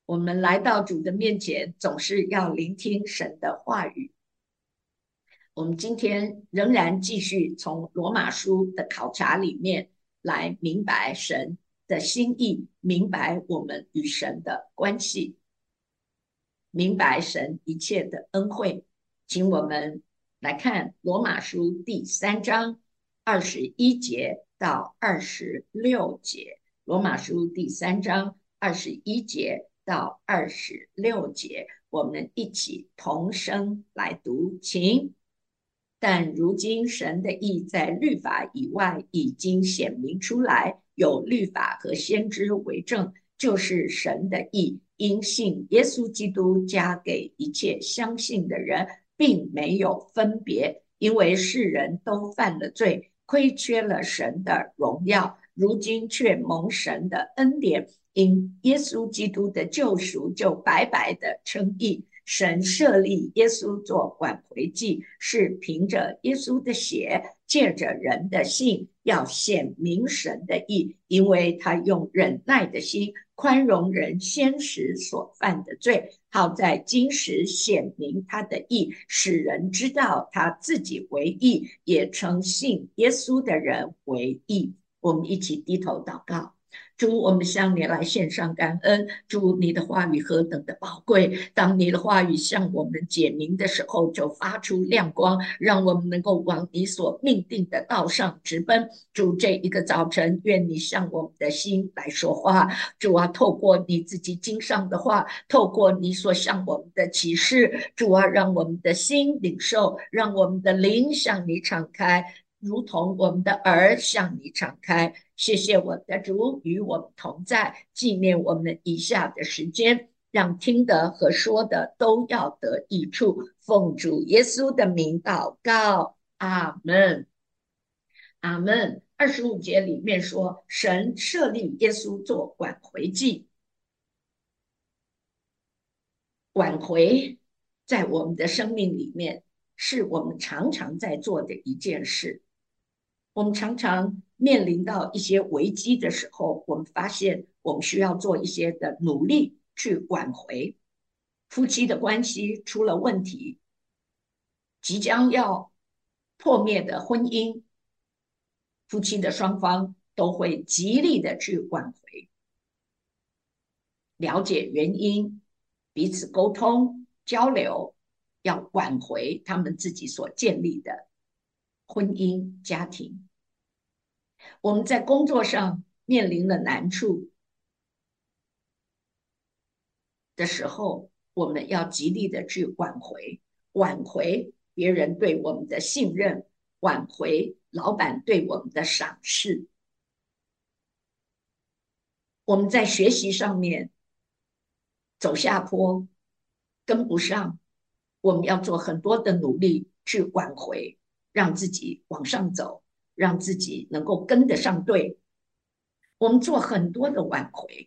我们来到主的面前，总是要聆听神的话语。我们今天仍然继续从罗马书的考察里面来明白神的心意，明白我们与神的关系，明白神一切的恩惠。请我们来看罗马书第3章21节到26节。罗马书第3章21节到26节，我们一起同声来读，请。但如今神的意在律法以外已经显明出来，有律法和先知为证，就是神的意，因信耶稣基督加给一切相信的人，并没有分别，因为世人都犯了罪，亏缺了神的荣耀，如今却蒙神的恩典，因耶稣基督的救赎，就白白的称义。神设立耶稣做挽回祭，是凭着耶稣的血，借着人的信，要显明神的义，因为他用忍耐的心宽容人先时所犯的罪，好在今时显明他的义，使人知道他自己为义，也称信耶稣的人为义。我们一起低头祷告。主，我们向你来献上感恩。主，你的话语何等的宝贵！当你的话语向我们解明的时候，就发出亮光，让我们能够往你所命定的道上直奔。主，这一个早晨，愿你向我们的心来说话。主啊，透过你自己经上的话，透过你所向我们的启示，主啊，让我们的心领受，让我们的灵向你敞开。如同我们的耳向你敞开，谢谢我的主与我们同在，纪念我们以下的时间，让听的和说的都要得益处。奉主耶稣的名祷告，阿门，阿门。25节里面说，神设立耶稣做挽回祭，挽回在我们的生命里面是我们常常在做的一件事。我们常常面临到一些危机的时候，我们发现我们需要做一些的努力去挽回。夫妻的关系出了问题，即将要破灭的婚姻，夫妻的双方都会极力的去挽回，了解原因，彼此沟通交流，要挽回他们自己所建立的婚姻家庭。我们在工作上面临了难处的时候，我们要极力的去挽回别人对我们的信任，挽回老板对我们的赏识。我们在学习上面走下坡，跟不上，我们要做很多的努力去挽回，让自己往上走，让自己能够跟得上队。我们做很多的挽回。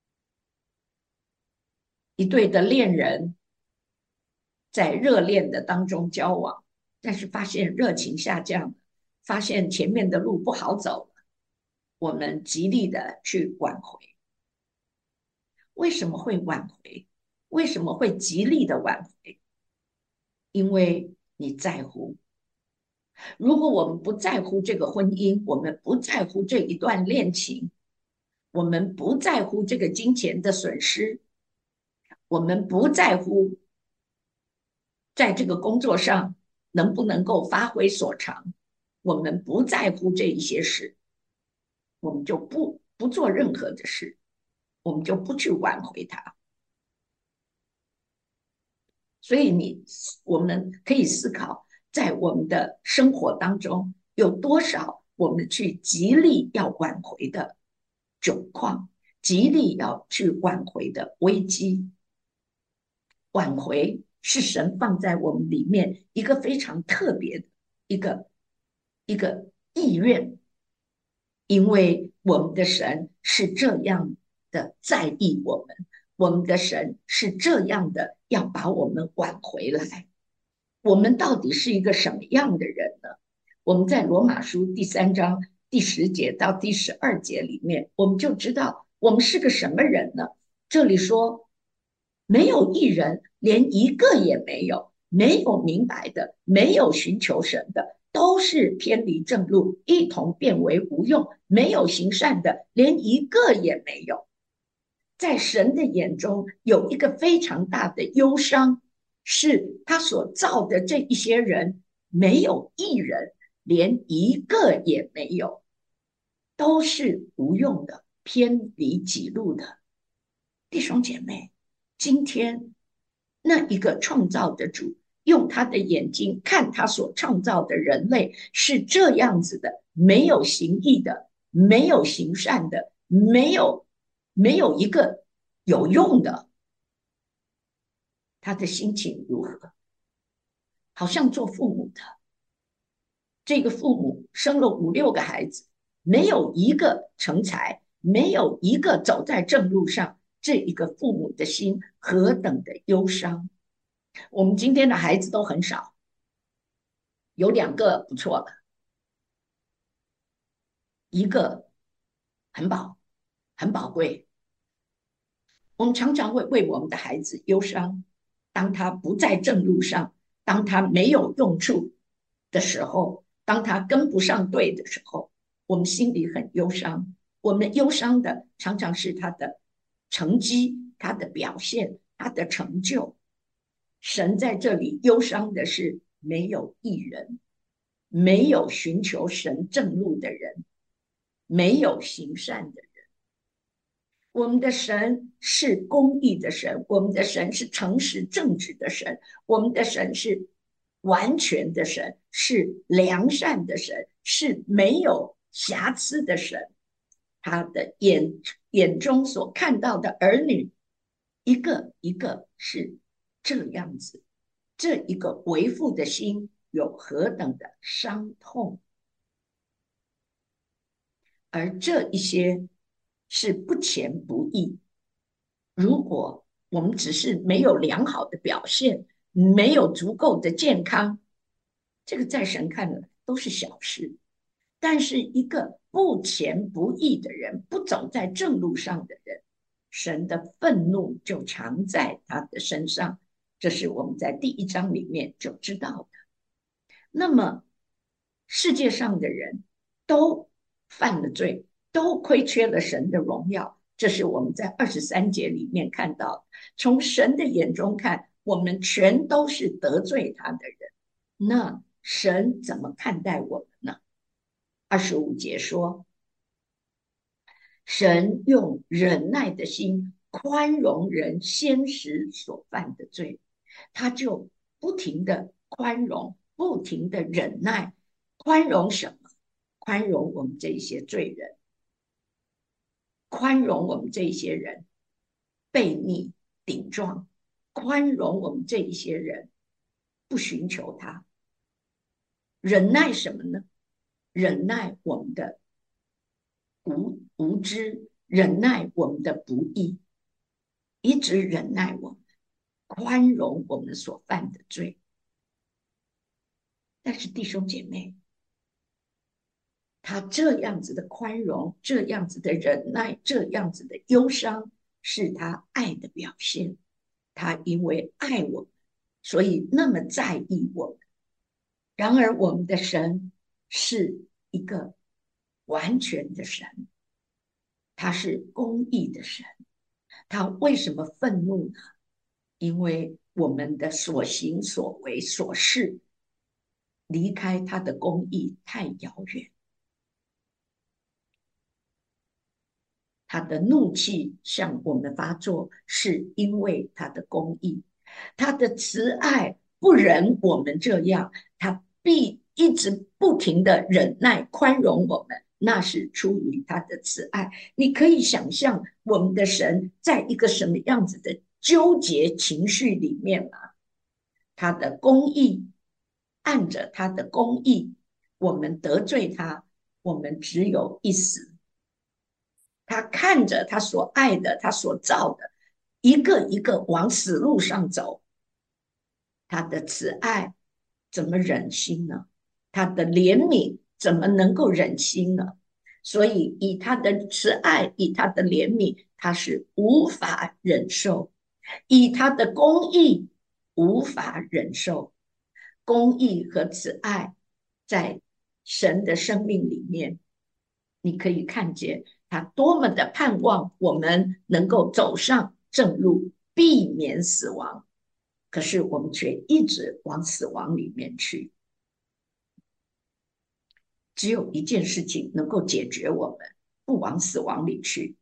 一对的恋人在热恋的当中交往，但是发现热情下降，发现前面的路不好走了，我们极力的去挽回。为什么会挽回？为什么会极力的挽回？因为你在乎。如果我们不在乎这个婚姻，我们不在乎这一段恋情，我们不在乎这个金钱的损失，我们不在乎在这个工作上能不能够发挥所长，我们不在乎这一些事，我们就不做任何的事，我们就不去挽回它。所以我们可以思考，在我们的生活当中有多少我们去极力要挽回的窘况，极力要去挽回的危机。挽回是神放在我们里面一个非常特别的一个一个意愿，因为我们的神是这样的在意我们，我们的神是这样的要把我们挽回来。我们到底是一个什么样的人呢？我们在罗马书第3章第10节到第12节里面，我们就知道我们是个什么人呢？这里说没有一人，连一个也没有。没有明白的，没有寻求神的，都是偏离正路，一同变为无用。没有行善的，连一个也没有。在神的眼中，有一个非常大的忧伤，是他所造的这一些人，没有一人，连一个也没有，都是无用的，偏离己路的。弟兄姐妹，今天那一个创造的主，用他的眼睛看他所创造的人类是这样子的，没有行义的，没有行善的，没有一个有用的，他的心情如何？好像做父母的，这个父母生了五六个孩子，没有一个成才，没有一个走在正路上，这一个父母的心何等的忧伤。我们今天的孩子都很少，有两个不错了，一个很宝贵。我们常常会为我们的孩子忧伤，当他不在正路上，当他没有用处的时候，当他跟不上队的时候，我们心里很忧伤。我们忧伤的常常是他的成绩、他的表现、他的成就。神在这里忧伤的是没有一人，没有寻求神正路的人，没有行善的人。我们的神是公义的神，我们的神是诚实正直的神，我们的神是完全的神，是良善的神，是没有瑕疵的神。他的眼中所看到的儿女，一个一个是这样子，这一个为父的心有何等的伤痛，而这一些是不前不义。如果我们只是没有良好的表现，没有足够的健康，这个在神看来都是小事。但是一个不前不义的人，不走在正路上的人，神的愤怒就常在他的身上。这是我们在第一章里面就知道的。那么世界上的人都犯了罪，都亏缺了神的荣耀，这是我们在23节里面看到。从神的眼中看，我们全都是得罪他的人，那神怎么看待我们呢？25节说，神用忍耐的心宽容人先时所犯的罪，他就不停的宽容，不停的忍耐。宽容什么？宽容我们这些罪人，宽容我们这些人悖逆顶撞，宽容我们这一些人不寻求他。忍耐什么呢？忍耐我们的无知，忍耐我们的不义，一直忍耐我们，宽容我们所犯的罪。但是弟兄姐妹，他这样子的宽容，这样子的忍耐，这样子的忧伤，是他爱的表现。他因为爱我们，所以那么在意我们。然而我们的神是一个完全的神，他是公义的神。他为什么愤怒呢？因为我们的所行所为所事离开他的公义太遥远，他的怒气向我们发作，是因为他的公义，他的慈爱不忍我们这样，他必一直不停的忍耐宽容我们，那是出于他的慈爱。你可以想象我们的神在一个什么样子的纠结情绪里面吗？他的公义，按着他的公义，我们得罪他，我们只有一死。他看着他所爱的，他所造的，一个一个往死路上走，他的慈爱怎么忍心呢？他的怜悯怎么能够忍心呢？所以以他的慈爱，以他的怜悯，他是无法忍受。 以他的公义无法忍受。公义和慈爱在神的生命里面，你可以看见他多么的盼望我们能够走上正路，避免死亡。可是我们却一直往死亡里面去。只有一件事情能够解决我们不往死亡里去，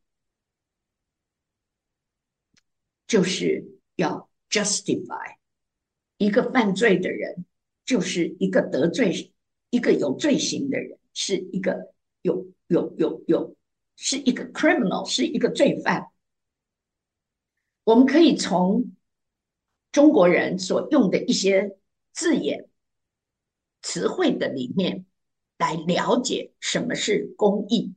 就是要 justify。一个犯罪的人，就是一个得罪、一个有罪行的人，是一个是一个 criminal， 是一个罪犯。我们可以从中国人所用的一些字眼、词汇的里面来了解什么是公义。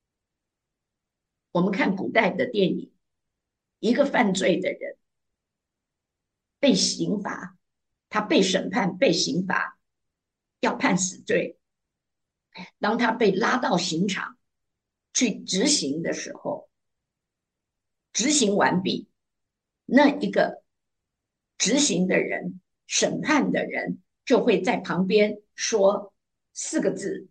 我们看古代的电影，一个犯罪的人被刑罚，他被审判、被刑罚，要判死罪。当他被拉到刑场去执行的时候，执行完毕，那一个执行的人、审判的人就会在旁边说4个字：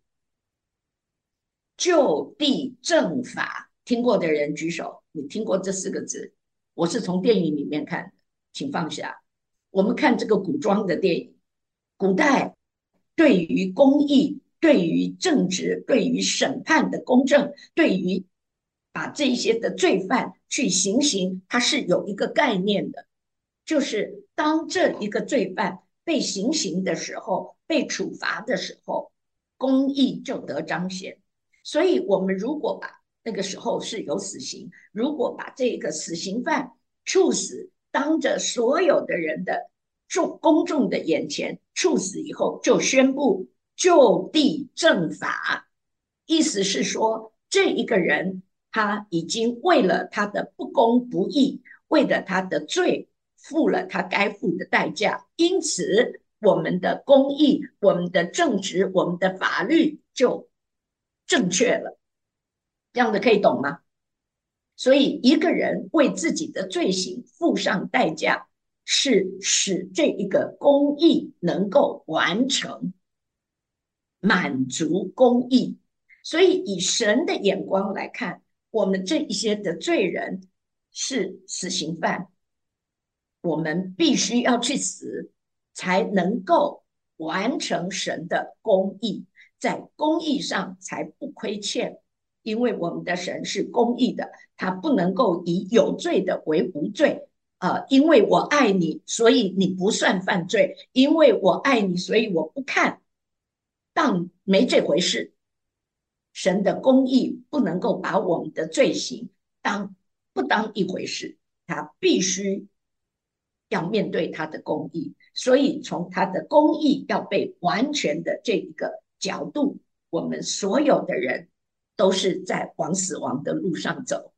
就地正法。听过的人举手，你听过这4个字？我是从电影里面看的，请放下。我们看这个古装的电影，古代对于公义、对于正直、对于审判的公正，对于把这些的罪犯去行刑，它是有一个概念的，就是当这一个罪犯被行刑的时候，被处罚的时候，公义就得彰显。所以我们如果把那个时候是有死刑，如果把这个死刑犯处死，当着所有的人的公众的眼前处死以后，就宣布就地正法，意思是说这一个人他已经为了他的不公不义，为了他的罪付了他该付的代价，因此我们的公义、我们的正直、我们的法律就正确了。这样的可以懂吗？所以一个人为自己的罪行付上代价，是使这一个公义能够完成，满足公义。所以以神的眼光来看，我们这一些的罪人是死刑犯，我们必须要去死，才能够完成神的公义，在公义上才不亏欠。因为我们的神是公义的，他不能够以有罪的为无罪。因为我爱你，所以你不算犯罪；因为我爱你，所以我不看，当没这回事。神的公义不能够把我们的罪行不当一回事，他必须要面对他的公义。所以从他的公义要被完全的这一个角度，我们所有的人都是在往死亡的路上走，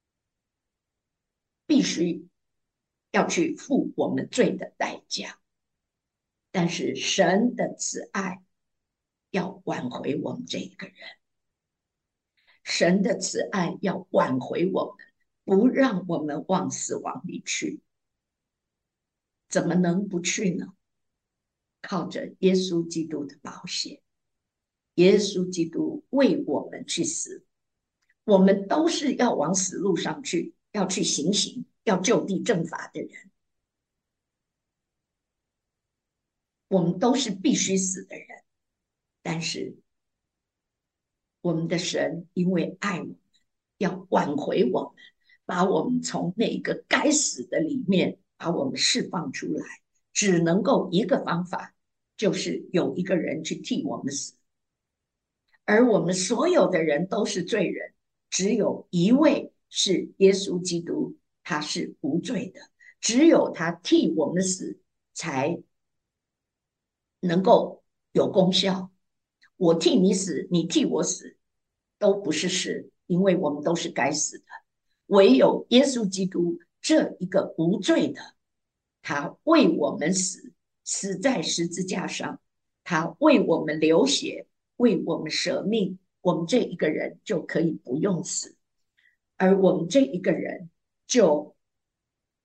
必须要去付我们罪的代价。但是神的慈爱要挽回我们这一个人，神的慈爱要挽回我们，不让我们往死亡里去。怎么能不去呢？靠着耶稣基督的宝血，耶稣基督为我们去死，我们都是要往死路上去，要去行刑，要就地正法的人，我们都是必须死的人。但是我们的神因为爱我们，要挽回我们，把我们从那个该死的里面把我们释放出来，只能够一个方法，就是有一个人去替我们死。而我们所有的人都是罪人，只有一位是耶稣基督，他是无罪的，只有他替我们死，才能够有功效。我替你死，你替我死，都不是事，因为我们都是该死的。唯有耶稣基督这一个无罪的，他为我们死，死在十字架上，他为我们流血，为我们舍命，我们这一个人就可以不用死，而我们这一个人就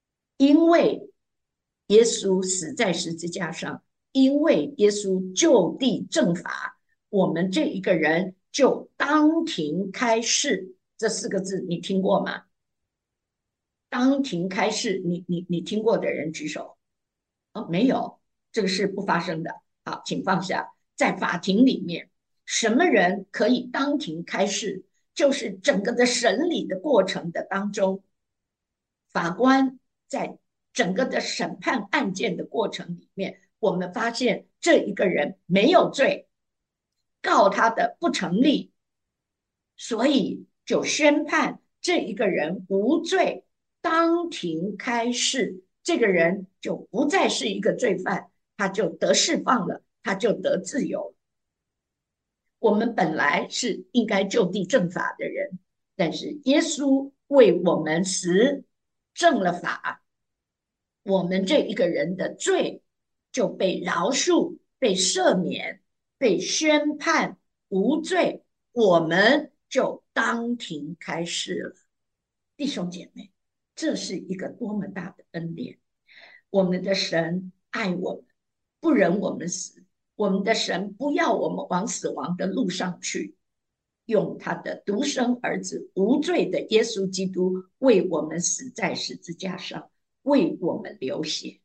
因为耶稣死在十字架上，因为耶稣就地正法，我们这一个人就当庭开释。这四个字你听过吗？当庭开释，你听过的人举手。哦，没有，这个是不发生的。好，请放下。在法庭里面，什么人可以当庭开释？就是整个的审理的过程的当中，法官在整个的审判案件的过程里面，我们发现这一个人没有罪，告他的不成立，所以就宣判这一个人无罪，当庭开释，这个人就不再是一个罪犯，他就得释放了，他就得自由。我们本来是应该就地正法的人，但是耶稣为我们死，正了法，我们这一个人的罪就被饶恕、被赦免、被宣判无罪，我们就当庭开释了。弟兄姐妹，这是一个多么大的恩典！我们的神爱我们，不忍我们死。我们的神不要我们往死亡的路上去，用他的独生儿子无罪的耶稣基督为我们死在十字架上，为我们流血。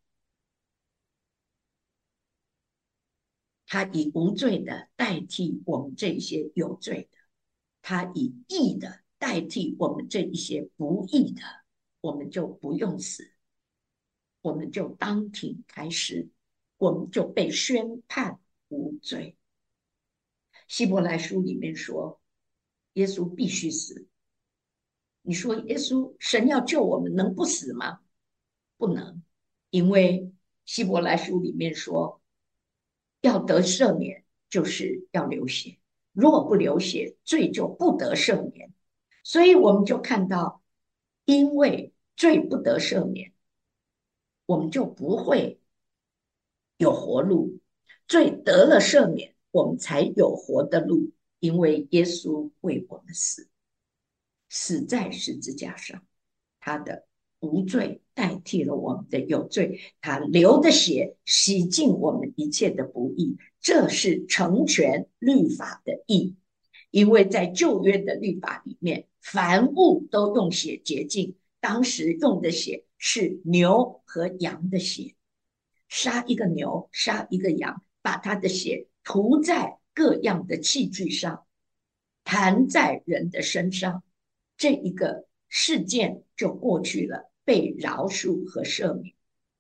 他以无罪的代替我们这一些有罪的，他以义的代替我们这一些不义的，我们就不用死，我们就当庭开释，我们就被宣判无罪。希伯来书里面说，耶稣必须死。你说耶稣神要救我们，能不死吗？不能，因为希伯来书里面说，要得赦免，就是要流血。若不流血，罪就不得赦免。所以我们就看到，因为罪不得赦免，我们就不会有活路。罪得了赦免，我们才有活的路。因为耶稣为我们死，死在十字架上，他的无罪代替了我们的有罪，他流的血洗净我们一切的不义，这是成全律法的义。因为在旧约的律法里面，凡物都用血洁净，当时用的血是牛和羊的血，杀一个牛，杀一个羊，把他的血涂在各样的器具上，弹在人的身上，这一个事件就过去了，被饶恕和赦免。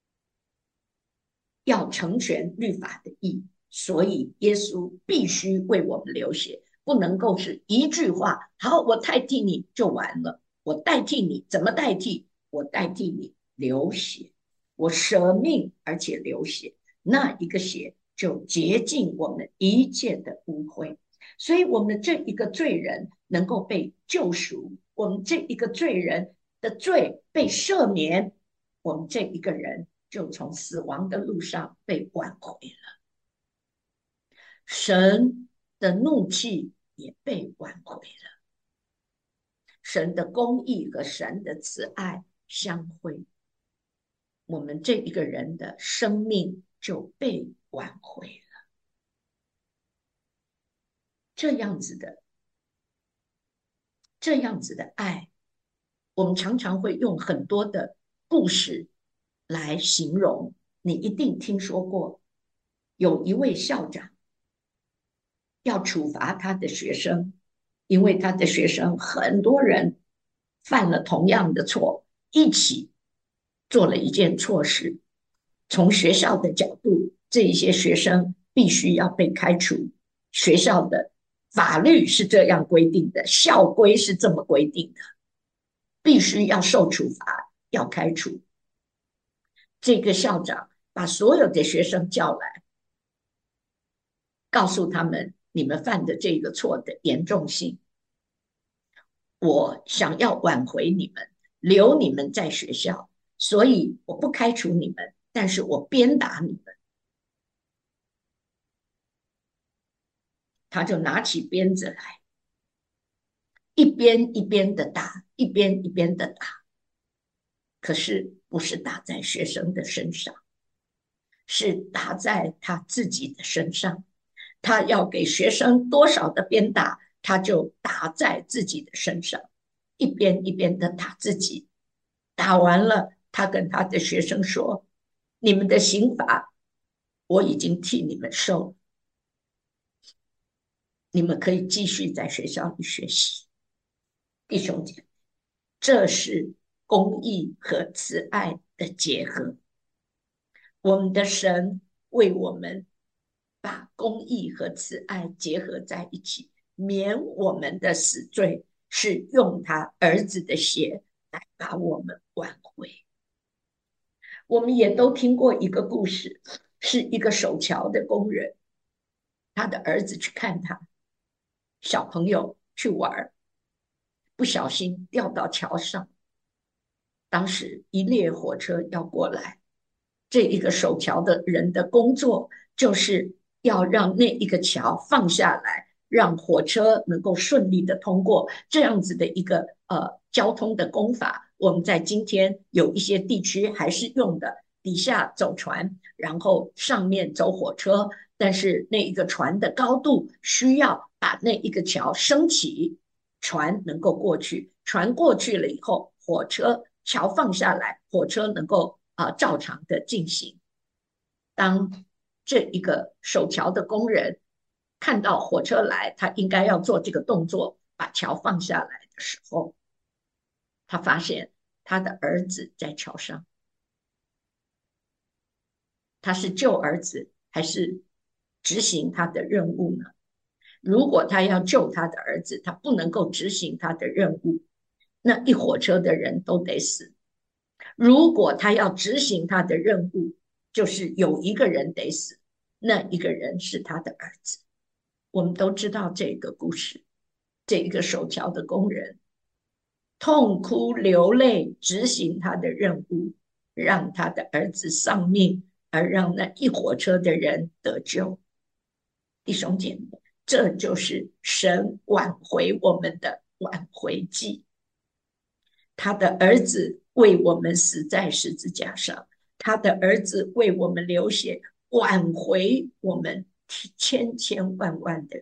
要成全律法的义，所以耶稣必须为我们流血，不能够是一句话，好，我代替你就完了。我代替你，怎么代替？我代替你流血，我舍命而且流血，那一个血就洁净我们一切的污秽。所以我们这一个罪人能够被救赎，我们这一个罪人的罪被赦免，我们这一个人就从死亡的路上被挽回了，神的怒气也被挽回了，神的公义和神的慈爱相会，我们这一个人的生命就被挽回了。这样子的，这样子的爱，我们常常会用很多的故事来形容。你一定听说过，有一位校长要处罚他的学生，因为他的学生很多人犯了同样的错，一起做了一件错事。从学校的角度，这一些学生必须要被开除。学校的法律是这样规定的，校规是这么规定的，必须要受处罚，要开除。这个校长把所有的学生叫来，告诉他们你们犯的这个错的严重性，我想要挽回你们，留你们在学校，所以我不开除你们，但是我鞭打你们。他就拿起鞭子来，一边一边的打，一边一边的打。可是不是打在学生的身上，是打在他自己的身上。他要给学生多少的鞭打，他就打在自己的身上，一边一边的打自己。打完了，他跟他的学生说：你们的刑罚我已经替你们受了，你们可以继续在学校里学习。弟兄姐妹，这是公义和慈爱的结合。我们的神为我们把公义和慈爱结合在一起，免我们的死罪，是用他儿子的血来把我们挽回。我们也都听过一个故事，是一个守桥的工人，他的儿子去看他，小朋友去玩，不小心掉到桥上。当时一列火车要过来，这一个守桥的人的工作就是要让那一个桥放下来，让火车能够顺利的通过。这样子的一个交通的工法，我们在今天有一些地区还是用的，底下走船，然后上面走火车。但是那一个船的高度需要把那一个桥升起，船能够过去。船过去了以后，火车桥放下来，火车能够照常的进行。当这一个守桥的工人看到火车来，他应该要做这个动作，把桥放下来的时候，他发现他的儿子在桥上。他是救儿子还是执行他的任务呢？如果他要救他的儿子，他不能够执行他的任务，那一火车的人都得死。如果他要执行他的任务，就是有一个人得死，那一个人是他的儿子。我们都知道这个故事，这一个守桥的工人痛哭流泪执行他的任务，让他的儿子丧命，而让那一火车的人得救。弟兄姐妹，这就是神挽回我们的挽回祭。他的儿子为我们死在十字架上，他的儿子为我们流血，挽回我们千千万万的人，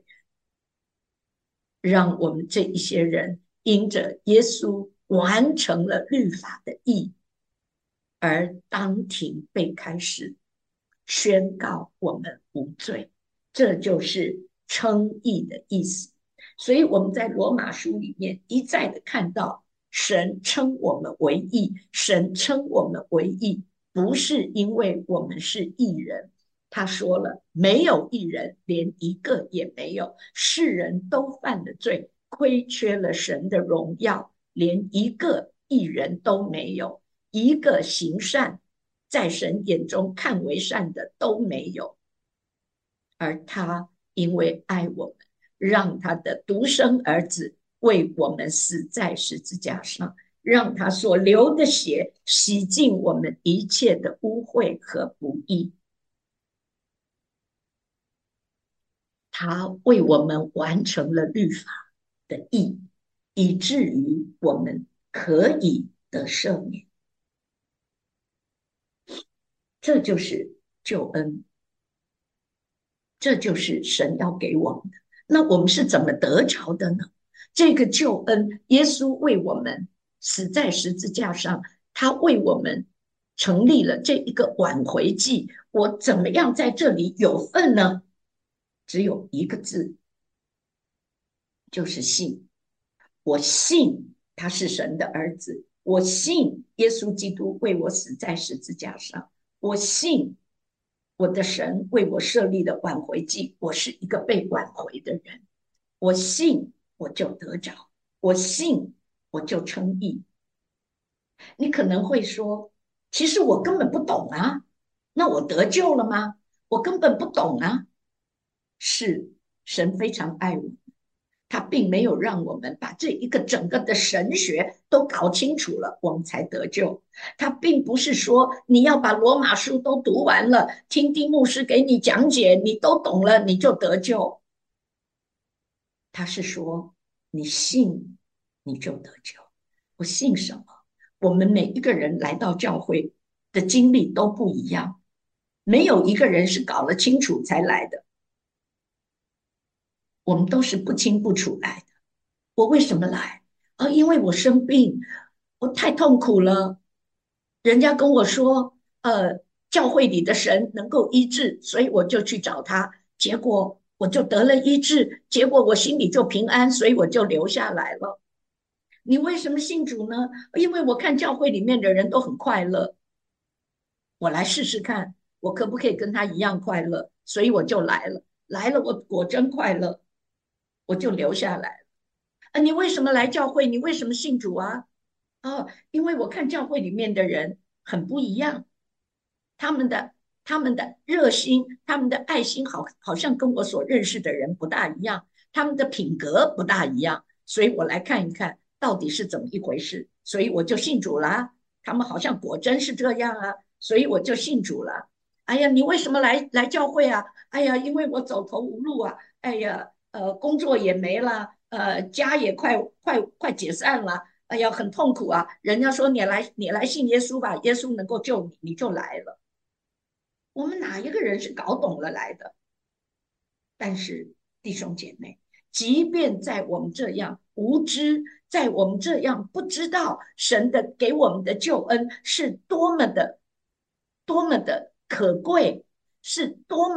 让我们这一些人因着耶稣完成了律法的义，而当庭被开释，宣告我们无罪。这就是称义的意思。所以我们在罗马书里面一再的看到，神称我们为义，神称我们为义，不是因为我们是义人。他说了，没有义人，连一个也没有，世人都犯了罪，亏缺了神的荣耀，连一个义人都没有，一个行善在神眼中看为善的都没有。而他因为爱我们，让他的独生儿子为我们死在十字架上，让他所流的血洗净我们一切的污秽和不义。他为我们完成了律法的义，以至于我们可以得赦免。这就是救恩，这就是神要给我们的。那我们是怎么得着的呢？这个救恩，耶稣为我们死在十字架上，他为我们成立了这一个挽回祭。我怎么样在这里有份呢？只有一个字，就是信。我信他是神的儿子，我信耶稣基督为我死在十字架上，我信我的神为我设立的挽回祭，我是一个被挽回的人。我信我就得着，我信我就称义。你可能会说，其实我根本不懂啊，那我得救了吗？我根本不懂啊。是，神非常爱我，他并没有让我们把这一个整个的神学都搞清楚了，我们才得救。他并不是说你要把罗马书都读完了，听丁牧师给你讲解，你都懂了，你就得救。他是说，你信你就得救。我信什么？ 我们每一个人来到教会的经历都不一样，没有一个人是搞了清楚才来的，我们都是不清不楚来的。我为什么来？因为我生病，我太痛苦了。人家跟我说，教会里的神能够医治，所以我就去找他，结果我就得了医治，结果我心里就平安，所以我就留下来了。你为什么信主呢？因为我看教会里面的人都很快乐，我来试试看，我可不可以跟他一样快乐？所以我就来了，来了我果真快乐，我就留下来了。你为什么来教会？你为什么信主啊？因为我看教会里面的人很不一样，他们的他们的热心，他们的爱心好像跟我所认识的人不大一样，他们的品格不大一样，所以我来看一看到底是怎么一回事，所以我就信主啦。他们好像果真是这样啊，所以我就信主了。哎呀，你为什么来教会啊？哎呀，因为我走投无路啊。哎呀，工作也没了，家也快解散了。哎呀，很痛苦啊！人家说你来信耶稣吧，耶稣能够救你，你就来了。我们哪一个人是搞懂了来的？但是弟兄姐妹，即便在我们这样无知，在我们这样不知道神的给我们的救恩是多么的可贵，是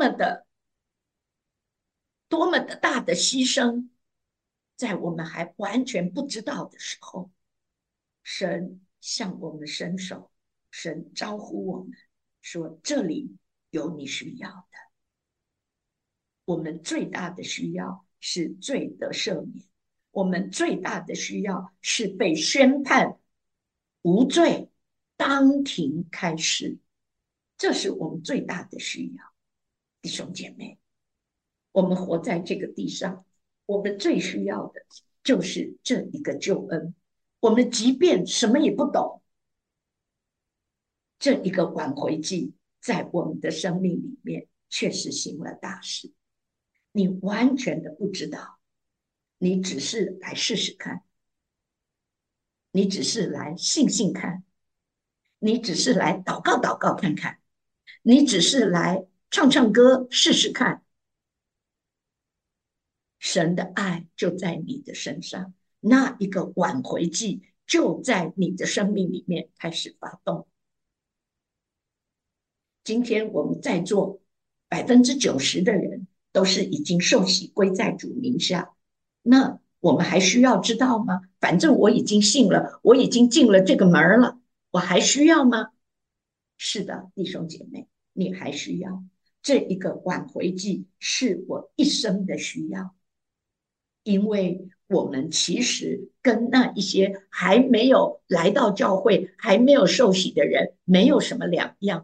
多么的大的牺牲，在我们还完全不知道的时候，神向我们伸手，神招呼我们说：“这里有你需要的。”我们最大的需要是罪得赦免，我们最大的需要是被宣判无罪，当庭开释，这是我们最大的需要。弟兄姐妹，我们活在这个地上，我们最需要的就是这一个救恩。我们即便什么也不懂，这一个挽回祭在我们的生命里面确实行了大事。你完全的不知道，你只是来试试看，你只是来信信看，你只是来祷告祷告看看，你只是来唱唱歌试试看，神的爱就在你的身上，那一个挽回剂就在你的生命里面开始发动。今天我们在座90%的人都是已经受洗归在主名下，那我们还需要知道吗？反正我已经信了，我已经进了这个门了，我还需要吗？是的，弟兄姐妹，你还需要这一个挽回剂，是我一生的需要，因为我们其实跟那一些还没有来到教会、还没有受洗的人没有什么两样。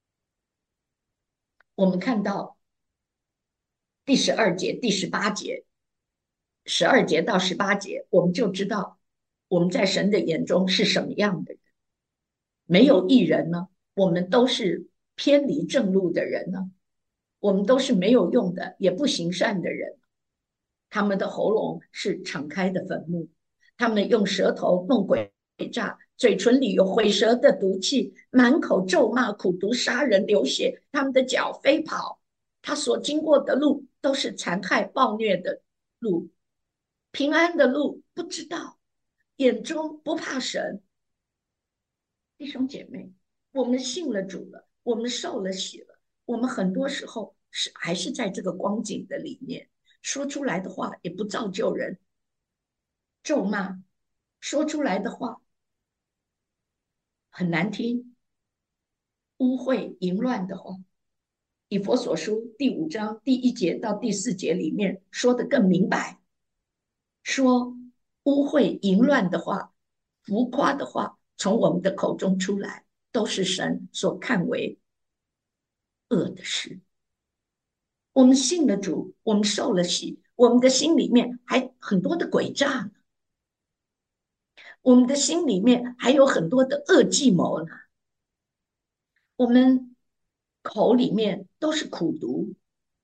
我们看到第12节、第18节、12节到18节，我们就知道我们在神的眼中是什么样的人。没有义人呢，我们都是偏离正路的人呢，我们都是没有用的，也不行善的人。他们的喉咙是敞开的坟墓，他们用舌头弄诡诈，嘴唇里有毁舌的毒气，满口咒骂、苦毒、杀人、流血。他们的脚飞跑，他所经过的路都是残害、暴虐的路，平安的路不知道，眼中不怕神。弟兄姐妹，我们信了主了，我们受了洗了，我们很多时候还是在这个光景的里面，说出来的话也不造就人，咒骂，说出来的话很难听，污秽淫乱的话。以佛所书第5章第1节到第4节里面说的更明白，说污秽淫乱的话、浮夸的话从我们的口中出来，都是神所看为恶的事。我们信了主，我们受了洗，我们的心里面还很多的诡诈呢，我们的心里面还有很多的恶计谋呢，我们口里面都是苦毒，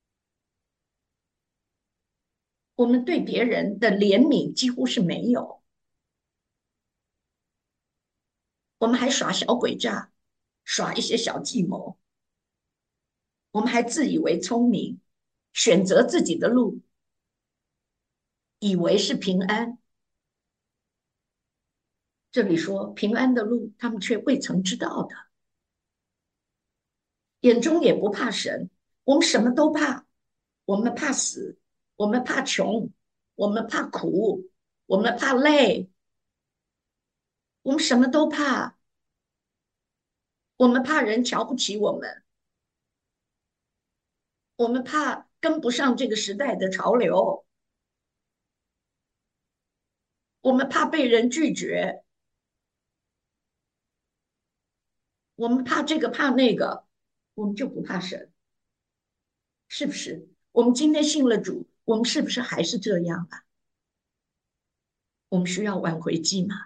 我们对别人的怜悯几乎是没有。 我们还耍小诡诈，耍一些小计谋，我们还自以为聪明，选择自己的路，以为是平安。这里说平安的路，他们却未曾知道的，眼中也不怕神。我们什么都怕，我们怕死，我们怕穷，我们怕苦，我们怕累，我们什么都怕。我们怕人瞧不起我们，我们怕跟不上这个时代的潮流，我们怕被人拒绝，我们怕这个怕那个，我们就不怕神，是不是？我们今天信了主，我们是不是还是这样啊？我们需要挽回祭吗？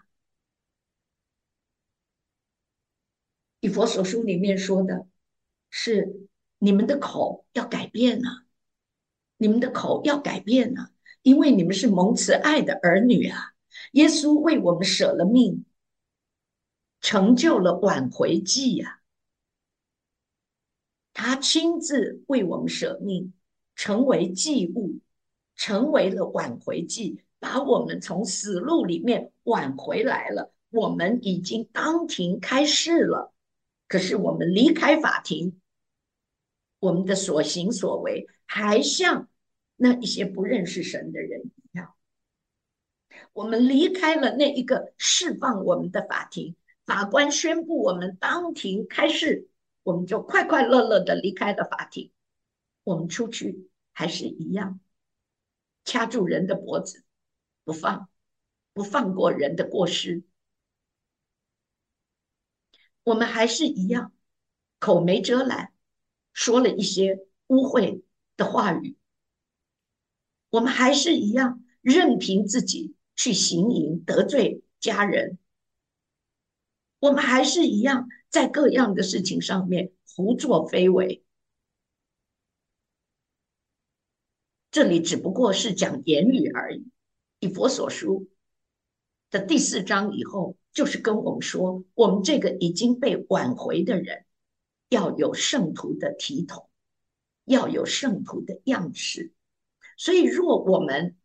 以佛所书里面说的是，你们的口要改变呢、你们的口要改变呢、因为你们是蒙慈爱的儿女啊。耶稣为我们舍了命，成就了挽回祭呀、他亲自为我们舍命，成为祭物，成为了挽回祭，把我们从死路里面挽回来了。我们已经当庭开示了，可是我们离开法庭，我们的所行所为还像那一些不认识神的人一样。我们离开了那一个释放我们的法庭，法官宣布我们当庭开示，我们就快快乐乐的离开了法庭。我们出去还是一样，掐住人的脖子不放，不放过人的过失。我们还是一样，口没遮拦，说了一些污秽的话语。我们还是一样，任凭自己去行淫，得罪家人。我们还是一样，在各样的事情上面胡作非为。这里只不过是讲言语而已。以佛所书的第4章以后，就是跟我们说，我们这个已经被挽回的人，要有圣徒的体统，要有圣徒的样式。所以，若我们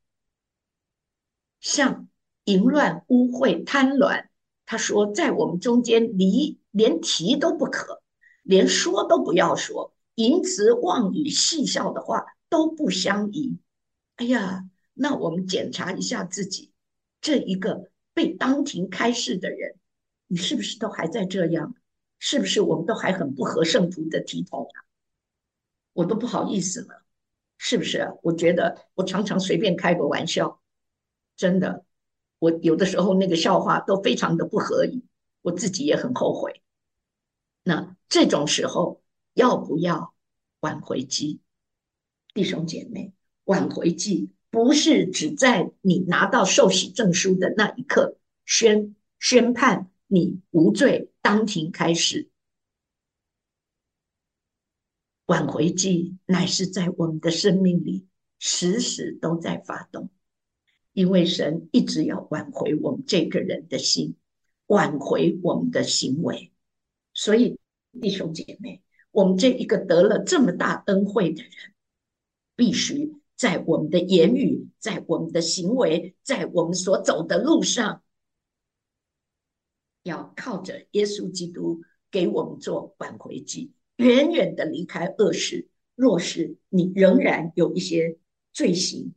像淫乱、污秽、贪婪，他说在我们中间连提都不可，连说都不要说，淫词妄语、戏笑的话都不相宜。哎呀，那我们检查一下自己，这一个被当庭开示的人，你是不是都还在这样？是不是我们都还很不合圣徒的体统啊？我都不好意思了，是不是啊？我觉得我常常随便开个玩笑，真的，我有的时候那个笑话都非常的不合宜，我自己也很后悔。那这种时候要不要挽回祭？弟兄姐妹，挽回祭不是只在你拿到受洗证书的那一刻宣判你无罪，当庭开始。挽回祭乃是在我们的生命里时时都在发动，因为神一直要挽回我们这个人的心，挽回我们的行为。所以弟兄姐妹，我们这一个得了这么大恩惠的人，必须在我们的言语，在我们的行为，在我们所走的路上，要靠着耶稣基督给我们做挽回祭，远远的离开恶事。若是你仍然有一些罪行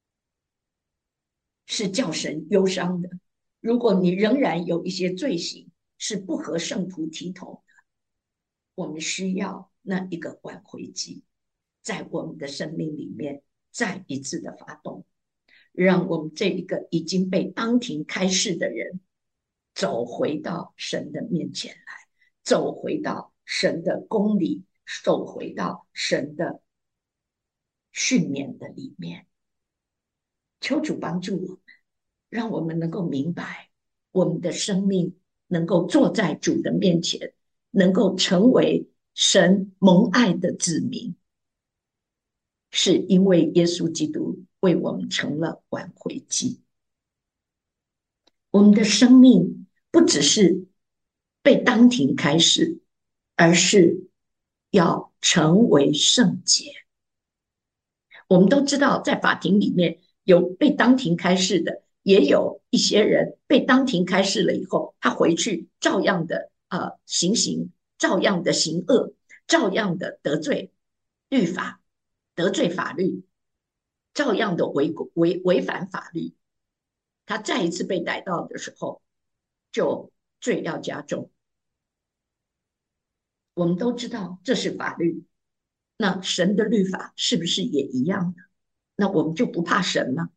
是叫神忧伤的，如果你仍然有一些罪行是不合圣徒体统的，我们需要那一个挽回祭，在我们的生命里面再一次的发动，让我们这一个已经被当庭开示的人走回到神的面前来，走回到神的公理，走回到神的训勉的里面。求主帮助我们，让我们能够明白，我们的生命能够坐在主的面前，能够成为神蒙爱的子民，是因为耶稣基督为我们成了挽回祭。我们的生命不只是被当庭开示，而是要成为圣洁。我们都知道，在法庭里面有被当庭开示的，也有一些人被当庭开示了以后，他回去照样的行刑，照样的行恶，照样的得罪律法，得罪法律，照样的违反法律。他再一次被逮到的时候，就罪要加重。我们都知道这是法律，那神的律法是不是也一样呢？那我们就不怕神吗？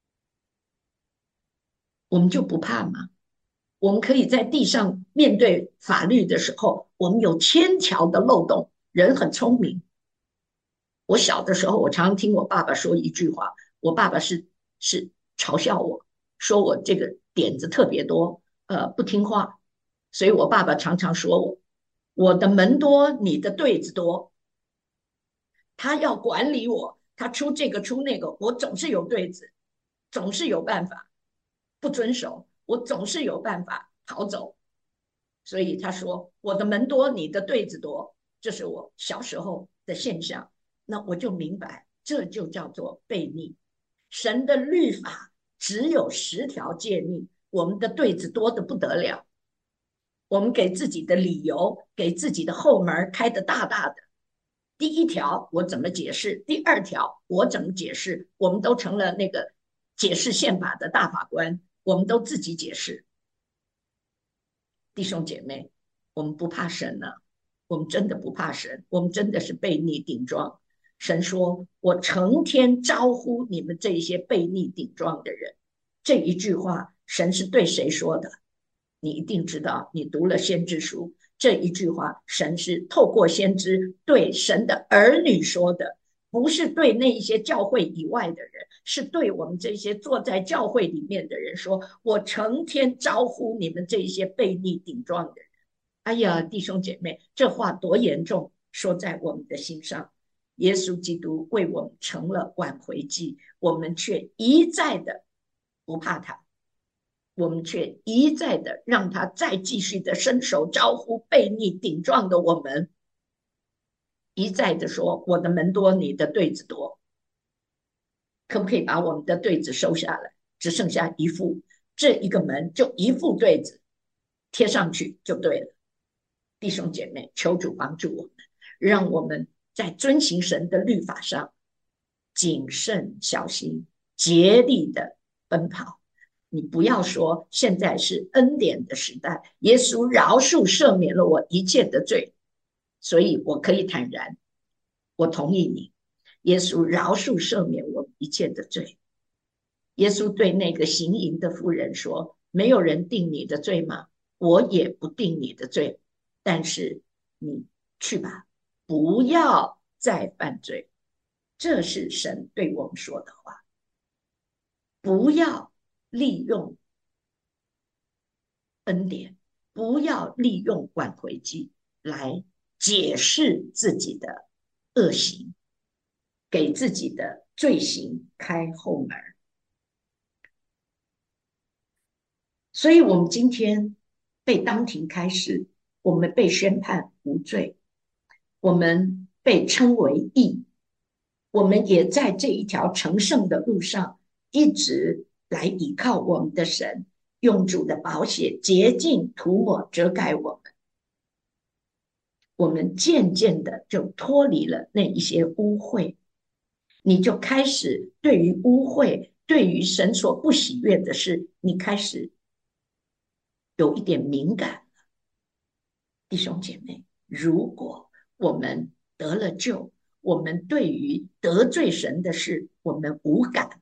我们就不怕吗？我们可以在地上面对法律的时候，我们有千条的漏洞。人很聪明。我小的时候，我常常听我爸爸说一句话，我爸爸是嘲笑我，说我这个点子特别多，不听话，所以我爸爸常常说我的门多，你的对子多。他要管理我，他出这个出那个，我总是有对子，总是有办法不遵守，我总是有办法逃走。所以他说我的门多，你的对子多，这是我小时候的现象。那我就明白，这就叫做悖逆。神的律法只有10条诫命，我们的对子多得不得了。我们给自己的理由，给自己的后门开得大大的。第一条我怎么解释？第二条我怎么解释？我们都成了那个解释宪法的大法官，我们都自己解释。弟兄姐妹，我们不怕神呢、我们真的不怕神，我们真的是悖逆顶撞。神说：“我成天招呼你们这些悖逆顶撞的人。”这一句话，神是对谁说的？你一定知道，你读了先知书，这一句话，神是透过先知对神的儿女说的，不是对那一些教会以外的人，是对我们这些坐在教会里面的人说：我成天招呼你们这些悖逆顶撞的人。哎呀，弟兄姐妹，这话多严重，说在我们的心上。耶稣基督为我们成了挽回祭，我们却一再的不怕他，我们却一再的让他再继续的伸手招呼悖逆顶撞的我们，一再的说我的门多，你的对子多，可不可以把我们的对子收下来，只剩下一副，这一个门就一副对子贴上去就对了。弟兄姐妹，求主帮助我们，让我们在遵行神的律法上谨慎小心，竭力的奔跑。你不要说现在是恩典的时代，耶稣饶恕赦免了我一切的罪，所以我可以坦然，我同意你，耶稣饶恕赦免我一切的罪。耶稣对那个行淫的妇人说：没有人定你的罪吗？我也不定你的罪，但是你去吧，不要再犯罪。这是神对我们说的话。不要利用恩典，不要利用挽回祭来解释自己的恶行，给自己的罪行开后门。所以，我们今天被当庭开示，我们被宣判无罪，我们被称为义，我们也在这一条成圣的路上，一直来依靠我们的神，用主的宝血洁净、涂抹、遮盖我们。我们渐渐的就脱离了那一些污秽，你就开始对于污秽，对于神所不喜悦的事，你开始有一点敏感。弟兄姐妹，如果我们得了救，我们对于得罪神的事，我们无感，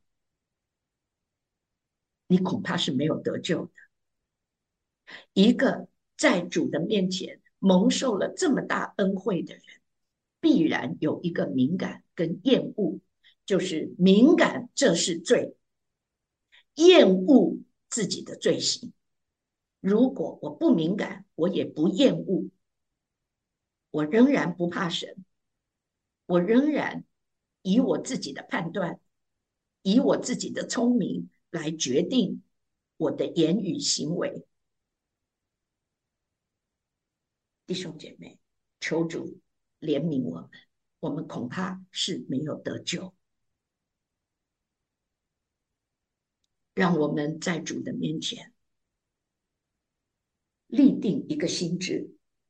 你恐怕是没有得救的。一个在主的面前蒙受了这么大恩惠的人，必然有一个敏感跟厌恶，就是敏感这是罪，厌恶自己的罪行。如果我不敏感，我也不厌恶，我仍然不怕神，我仍然以我自己的判断，以我自己的聪明来决定我的言语行为。 弟兄姐妹，求主怜悯我们，我们恐怕是没有得救。让我们在主的面前立定一个心志，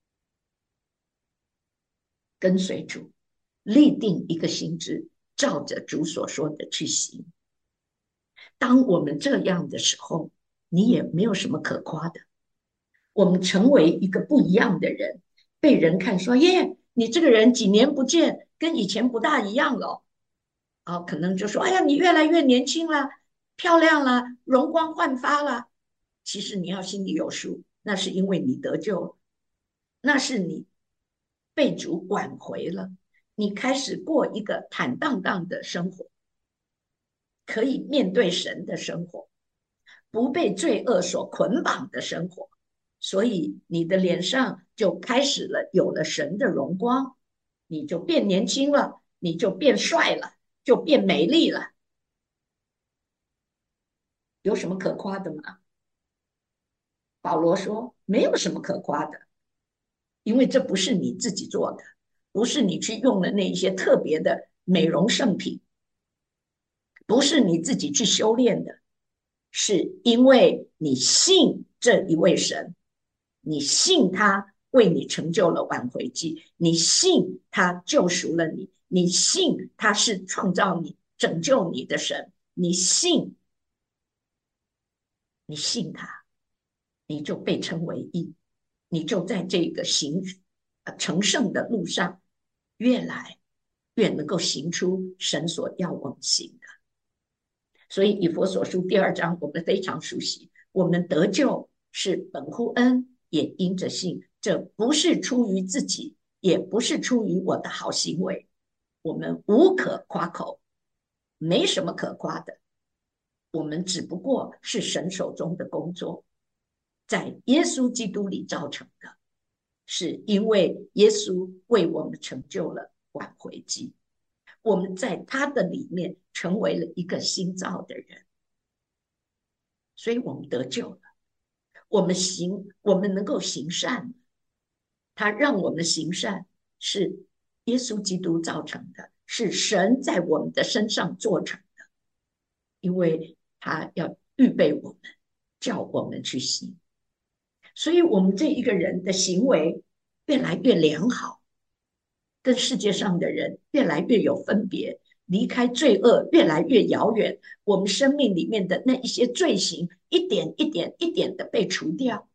跟随主，立定一个心志，照着主所说的去行。当我们这样的时候，你也没有什么可夸的。我们成为一个不一样的人，被人看说：“耶，你这个人几年不见，跟以前不大一样了。”啊，可能就说：“哎呀，你越来越年轻了，漂亮了，容光焕发了。”其实你要心里有数，那是因为你得救了，那是你被主挽回了，你开始过一个坦荡荡的生活，可以面对神的生活，不被罪恶所捆绑的生活。所以你的脸上就开始了有了神的荣光，你就变年轻了，你就变帅了，就变美丽了。有什么可夸的吗？保罗说没有什么可夸的，因为这不是你自己做的，不是你去用了那一些特别的美容圣品，不是你自己去修炼的，是因为你信这一位神，你信他为你成就了挽回祭，你信他救赎了你，你信他是创造你、拯救你的神，你信他，你就被称为义，你就在这个成圣的路上，越来越能够行出神所要我们行的。所以以弗所书2章我们非常熟悉，我们得救是本乎恩，也因着信，这不是出于自己，也不是出于我的好行为，我们无可夸口，没什么可夸的，我们只不过是神手中的工作，在耶稣基督里造成的，是因为耶稣为我们成就了挽回祭，我们在他的里面成为了一个新造的人，所以我们得救了，我们能够行善，他让我们行善是耶稣基督造成的，是神在我们的身上做成的，因为他要预备我们，叫我们去行，所以我们这一个人的行为越来越良好，跟世界上的人越来越有分别，离开罪恶越来越遥远，我们生命里面的那一些罪行一点一点一点的被除掉，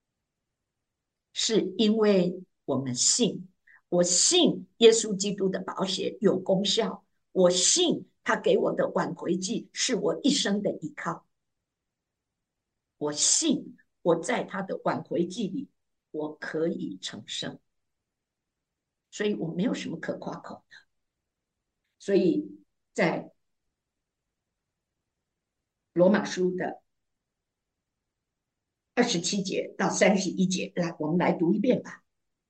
是因为我们信，我信耶稣基督的宝血有功效，我信他给我的挽回祭是我一生的依靠，我信我在他的挽回祭里我可以成圣，所以我没有什么可夸口的。所以在罗马书的27节到31节，来，我们来读一遍吧。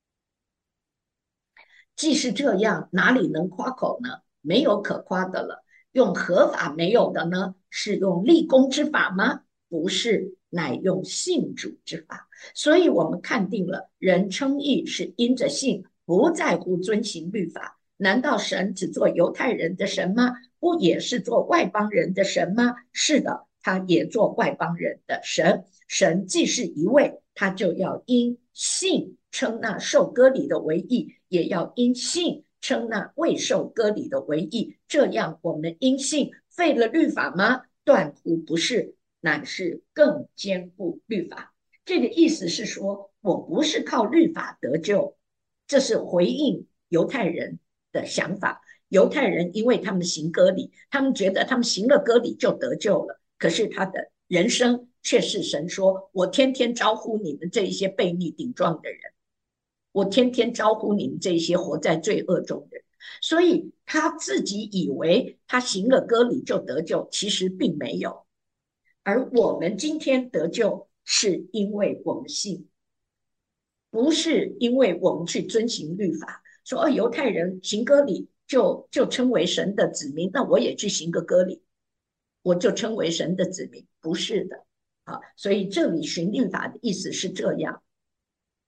既是这样，哪里能夸口呢？没有可夸的了。用合法没有的呢？是用立功之法吗？不是，乃用信主之法。所以我们看定了，人称义是因着信，不在乎遵行律法。难道神只做犹太人的神吗？不也是做外邦人的神吗？是的，他也做外邦人的神。神既是一位，他就要因信称那受割礼的为义，也要因信称那未受割礼的为义。这样，我们因信废了律法吗？断乎不是，乃是更坚固律法。这个意思是说，我不是靠律法得救，这是回应犹太人的想法。犹太人因为他们行割礼，他们觉得他们行了割礼就得救了，可是他的人生却是神说：“我天天招呼你们这一些悖逆顶撞的人，我天天招呼你们这些活在罪恶中的人。”所以他自己以为他行了割礼就得救，其实并没有。而我们今天得救，是因为我们信，不是因为我们去遵行律法。说犹太人行割礼就称为神的子民，那我也去行个割礼，我就称为神的子民，不是的。所以这里循律法的意思是这样，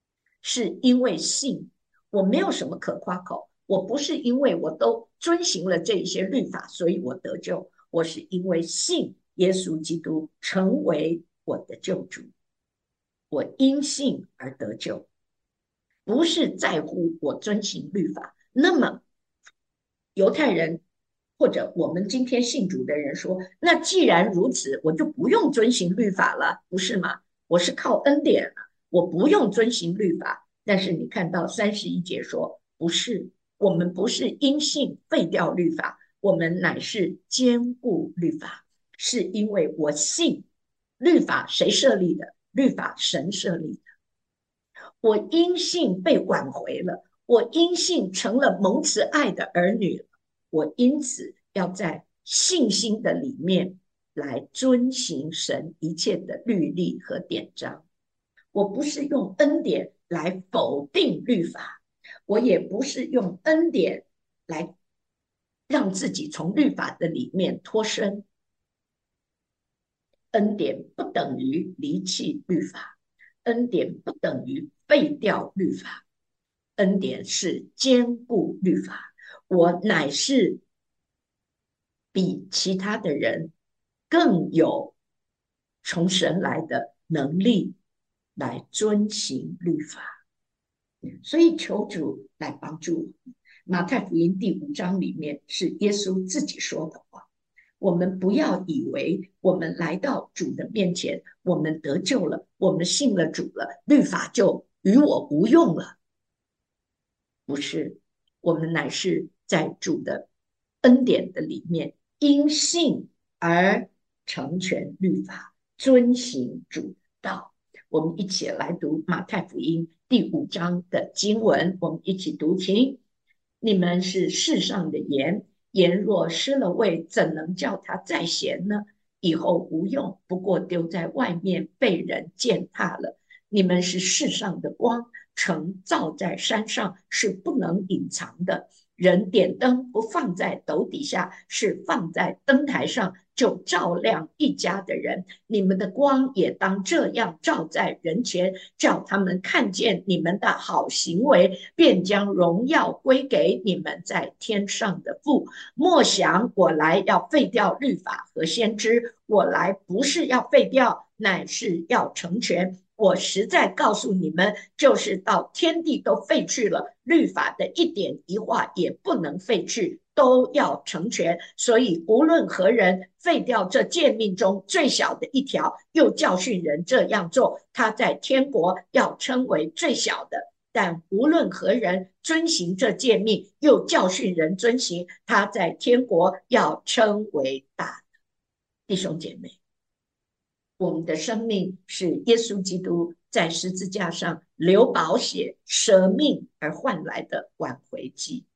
是因为信。我没有什么可夸口，我不是因为我都遵行了这一些律法，所以我得救。我是因为信耶稣基督成为我的救主，我因信而得救，不是在乎我遵行律法。那么犹太人或者我们今天信主的人说，那既然如此，我就不用遵行律法了，不是吗？我是靠恩典了，我不用遵行律法。但是你看到31节说，不是，我们不是因信废掉律法，我们乃是坚固律法，是因为我信律法谁设立的？律法神设立的。我因信被挽回了，我因信成了蒙慈爱的儿女了，我因此要在信心的里面来遵行神一切的律例和典章。我不是用恩典来否定律法，我也不是用恩典来让自己从律法的里面脱身。恩典不等于离弃律法，恩典不等于废掉律法，恩典是坚固律法。我乃是比其他的人更有从神来的能力来遵行律法，所以求主来帮助我。马太福音第5章里面是耶稣自己说的话，我们不要以为我们来到主的面前，我们得救了，我们信了主了，律法就与我无用了。不是，我们乃是在主的恩典的里面，因信而成全律法，遵行主道。我们一起来读马太福音第5章的经文，我们一起读经。你们是世上的盐，盐若失了味，怎能叫它再咸呢？以后无用，不过丢在外面，被人践踏了。你们是世上的光，城造在山上，是不能隐藏的。人点灯不放在斗底下，是放在灯台上，就照亮一家的人。你们的光也当这样照在人前，叫他们看见你们的好行为，便将荣耀归给你们在天上的父。莫想我来要废掉律法和先知，我来不是要废掉，乃是要成全。我实在告诉你们，就是到天地都废去了，律法的一点一画也不能废去，都要成全。所以无论何人废掉这诫命中最小的一条，又教训人这样做，他在天国要称为最小的。但无论何人遵行这诫命，又教训人遵行，他在天国要称为大。弟兄姐妹，我们的生命是耶稣基督在十字架上流宝血舍命而换来的挽回祭。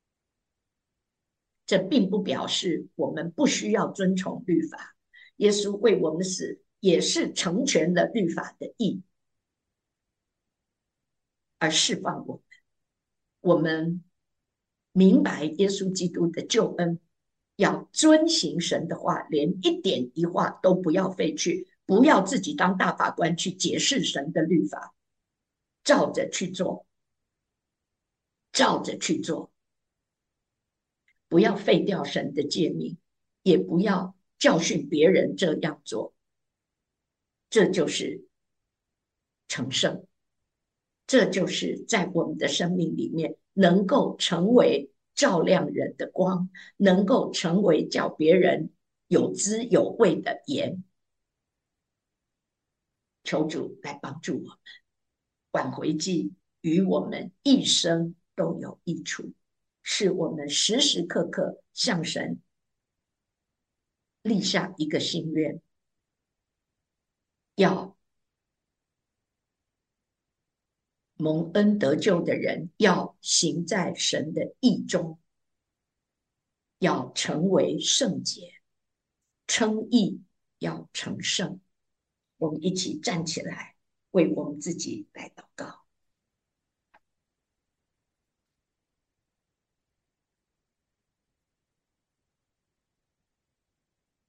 这并不表示我们不需要遵从律法，耶稣为我们死也是成全了律法的义，而释放我们。我们明白耶稣基督的救恩，要遵行神的话，连一点一画都不要废去，不要自己当大法官去解释神的律法，照着去做，照着去做，不要废掉神的诫命，也不要教训别人这样做，这就是成圣，这就是在我们的生命里面能够成为照亮人的光，能够成为叫别人有滋有味的盐。求主来帮助我们，挽回祭与我们一生都有益处，是我们时时刻刻向神立下一个心愿，要蒙恩得救的人要行在神的义中，要成为圣洁，称义要成圣。我们一起站起来，为我们自己来祷告。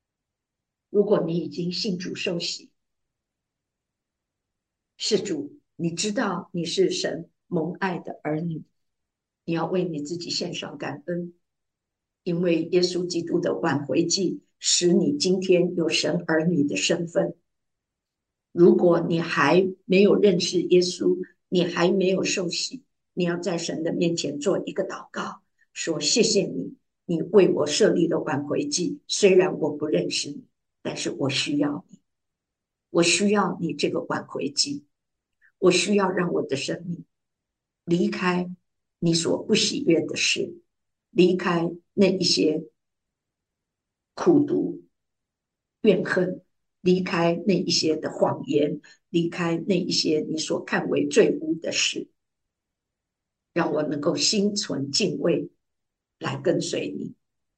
如果你已经信主受洗，是主你知道你是神蒙爱的儿女，你要为你自己献上感恩，因为耶稣基督的挽回祭使你今天有神儿女的身份。如果你还没有认识耶稣，你还没有受洗，你要在神的面前做一个祷告，说谢谢你，你为我设立了挽回祭，虽然我不认识你，但是我需要你，我需要你这个挽回祭，我需要让我的生命离开你所不喜悦的事，离开那一些苦毒、怨恨，离开那一些的谎言，离开那一些你所看为罪污的事，让我能够心存敬畏来跟随你。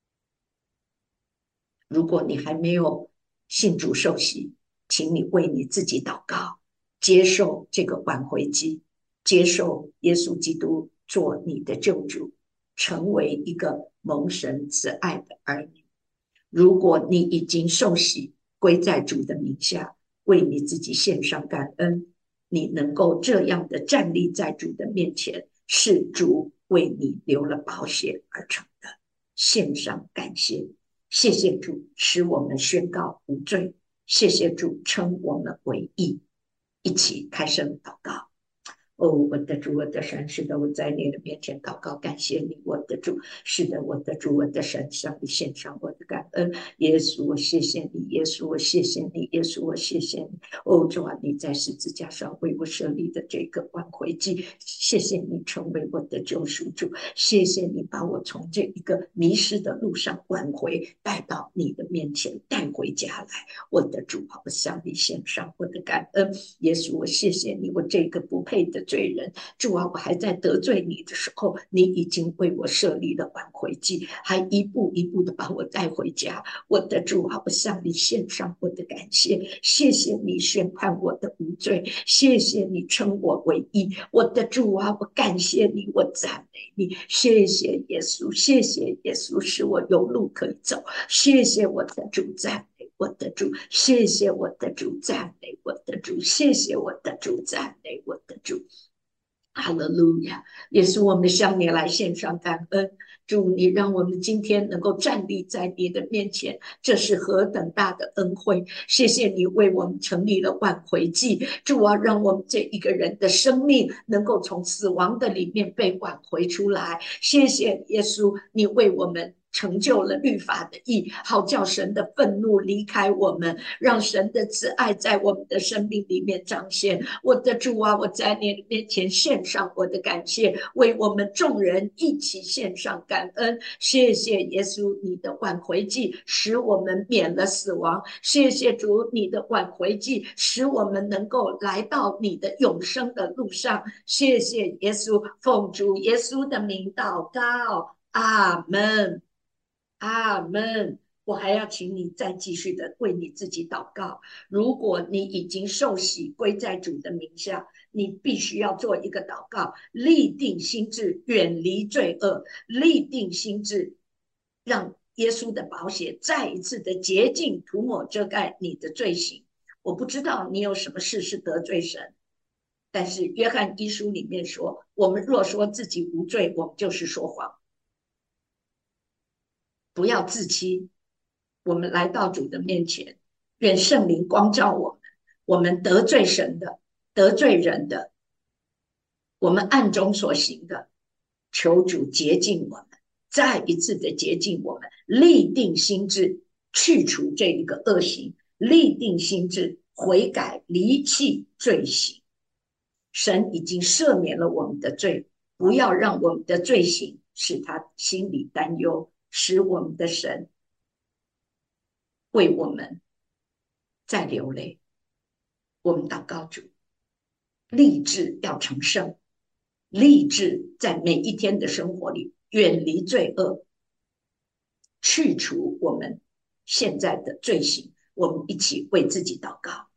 如果你还没有信主受洗，请你为你自己祷告，接受这个挽回祭，接受耶稣基督做你的救主，成为一个蒙神慈爱的儿女。如果你已经受洗，归在主的名下，为你自己献上感恩，你能够这样的站立在主的面前，是主为你流了宝血而成的，献上感谢。谢谢主使我们宣告无罪，谢谢主称我们为义。一起开声祷告。哦，我的主，我的神，是的，我在你的面前祷告，感谢你，我的主，是的，我的主，我的神，向你献上我的感恩。耶稣，我谢谢你，耶稣，我谢谢你，耶稣，我谢谢你。哦，主啊，你在十字架上为我设立的这个挽回祭，谢谢你成为我的救赎主，谢谢你把我从这一个迷失的路上挽回，带到你的面前，带回家来。我的主，我向你献上我的感恩。耶稣，我谢谢你，我这个不配的罪人，主啊，我还在得罪你的时候，你已经为我设立了挽回祭，还一步一步的把我带回家。我的主啊，我向你献上我的感谢，谢谢你宣判我的无罪，谢谢你称我为义。我的主啊，我感谢你，我赞美你，谢谢耶稣，谢谢耶稣，使我有路可以走，谢谢我的主，赞美我的主，谢谢我的主，赞美我的主，谢谢我的主，赞美我的主。哈利路亚！也是我们向你来献上感恩，主你让我们今天能够站立在你的面前，这是何等大的恩惠！谢谢你为我们成立了挽回祭，主啊，让我们这一个人的生命能够从死亡的里面被挽回出来。谢谢耶稣，你为我们成就了律法的义，好叫神的愤怒离开我们，让神的慈爱在我们的生命里面彰显。我的主啊，我在你面前献上我的感谢，为我们众人一起献上感恩。谢谢耶稣，你的挽回祭使我们免了死亡。谢谢主，你的挽回祭使我们能够来到你的永生的路上。谢谢耶稣，奉主耶稣的名祷告，阿门。阿门。我还要请你再继续的为你自己祷告。如果你已经受洗归在主的名下，你必须要做一个祷告，立定心志，远离罪恶，立定心志，让耶稣的宝血再一次的洁净、涂抹、遮盖你的罪行。我不知道你有什么事是得罪神，但是约翰一书里面说，我们若说自己无罪，我们就是说谎。不要自欺。我们来到主的面前，愿圣灵光照我们。我们得罪神的，得罪人的，我们暗中所行的，求主洁净我们，再一次的洁净我们，立定心志，去除这一个恶行，立定心志，悔改，离弃罪行。神已经赦免了我们的罪，不要让我们的罪行使他心里担忧，使我们的神为我们在流泪。我们祷告主，立志要成圣，立志在每一天的生活里远离罪恶，去除我们现在的罪行。我们一起为自己祷告。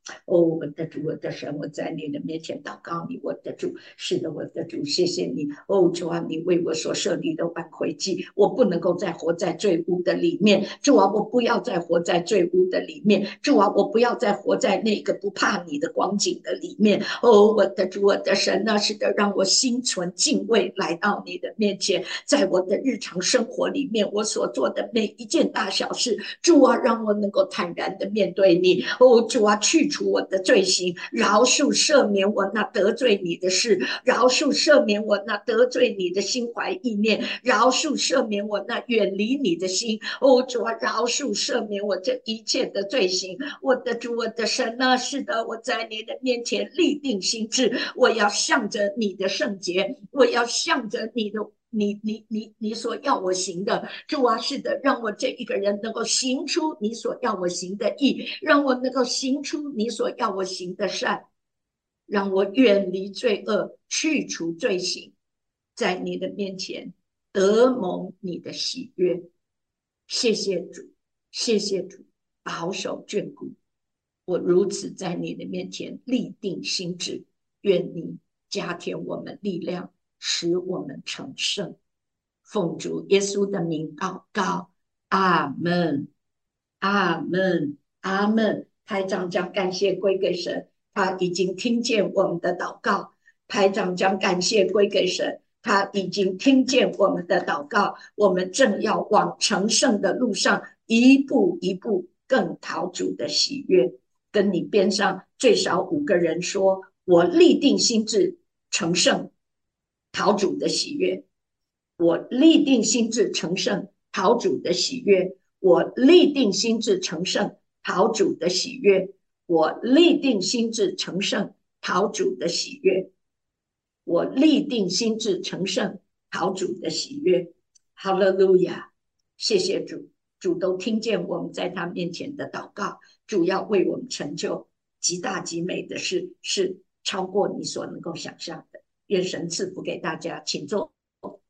哦，我的主，我的神，我在你的面前祷告你，我的主，是的，我的主，谢谢你。哦，主啊，你为我所设立的挽回祭，我不能够再活在罪污的里面。主啊，我不要再活在罪污的里面。主啊，我不要再活在那个不怕你的光景的里面。哦，我的主，我的神，那是的，让我心存敬畏来到你的面前，在我的日常生活里面，我所做的每一件大小事，主啊，让我能够坦然的面对你。哦，主啊，去除我的罪行，饶恕赦免我那得罪你的事，饶恕赦免我那得罪你的心怀意念，饶恕赦免我那远离你的心。哦，主啊，饶恕赦免我这一切的罪行。我的主，我的神啊，是的，我在你的面前立定心志，我要向着你的圣洁，我要向着你的你所要我行的。主啊，是的，让我这一个人能够行出你所要我行的义，让我能够行出你所要我行的善，让我远离罪恶，去除罪行，在你的面前得蒙你的喜悦。谢谢主，谢谢主，保守眷顾我，如此在你的面前立定心志，愿你加添我们力量，使我们成圣。奉主耶稣的名祷告，阿门，阿门，阿门。台长将感谢归给神，他已经听见我们的祷告。台长将感谢归给神，他已经听见我们的祷告。我们正要往成圣的路上，一步一步更讨主的喜悦。跟你边上最少5个人说：我立定心志成圣，讨主的喜悦。我立定心志成圣，讨主的喜悦。我立定心志成圣，讨主的喜悦。我立定心志成圣，讨主的喜悦。我立定心志成圣，讨主的喜悦。哈利路亚！谢谢主，主都听见我们在他面前的祷告，主要为我们成就极大极美的事，是超过你所能够想象的。愿神赐福给大家，请坐。